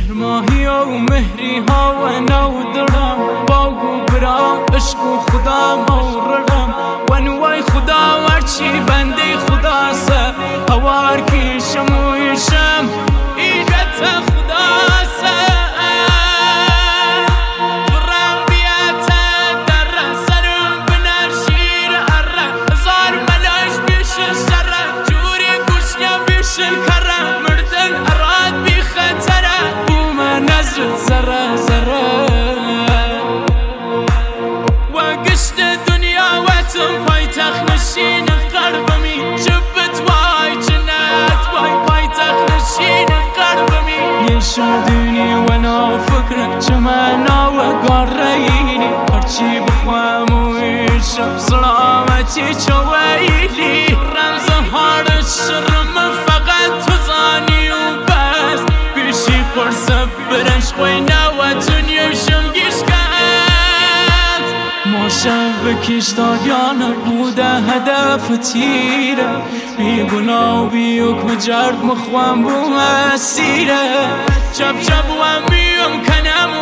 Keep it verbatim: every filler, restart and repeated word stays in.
مهرماهی و مهری ها و نو درم باگو برام عشق و خدا موررم و نوای خدا ورچی بنده خدا سه هوار کشم و ایشم ایدت خدا سه فرم بیت در سرم بنر شیر اره هزار ملاش بیش سره جوری گوشنیا بیش کره مردن اراد بی خطره بوم نظر زره زره و گشت دنیا و تم پای تخنشین قربمی جبت وای جنت وای پای تخنشین قربمی یشودنی و نا فکر چمنا و قرینی هرچی بخوام و ایشم سلامتی چویلی رمز هارد شرم فقط تو زانی و بس بیشی پرسب برنش خوی نوا دنیا شمگیش کند ماشم بکش داگانه بوده هدف تیره بی گناه و بی حکم جرد مخوام بو مسیره چپ چپ و میم کنم